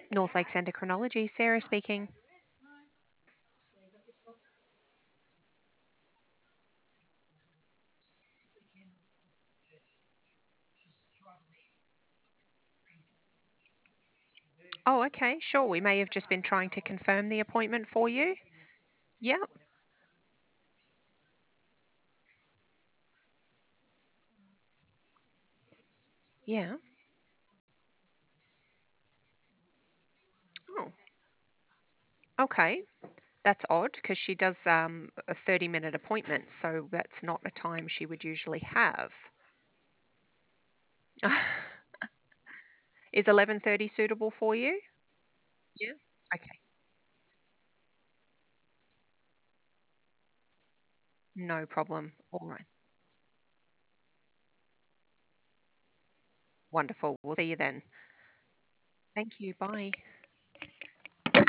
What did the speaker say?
North Lakes Endocrinology, Sarah speaking. Oh, okay, sure. We may have just been trying to confirm the appointment for you. Yep. Yeah. Oh, okay. That's odd because she does a 30-minute appointment, so that's not a time she would usually have. Is 11:30 suitable for you? Yeah. Okay. No problem. All right. Wonderful. We'll see you then. Thank you. Bye.